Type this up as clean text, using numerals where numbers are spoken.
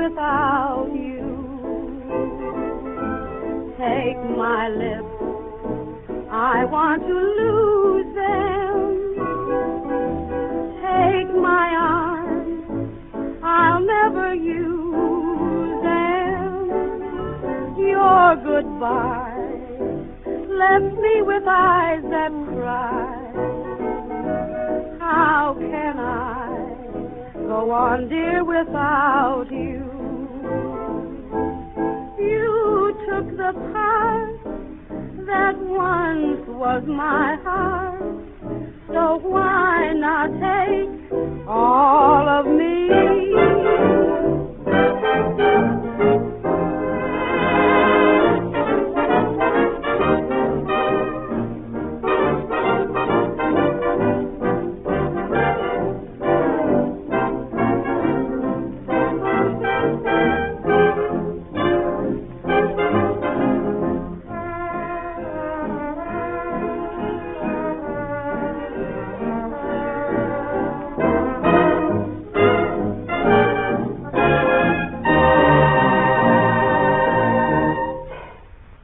without you. Take my lips, I want to lose them. Take my arms, I'll never use them. Your goodbye left me with eyes that cry. How can I go on, dear, without you? You took the part that once was my heart, so why not take all of me?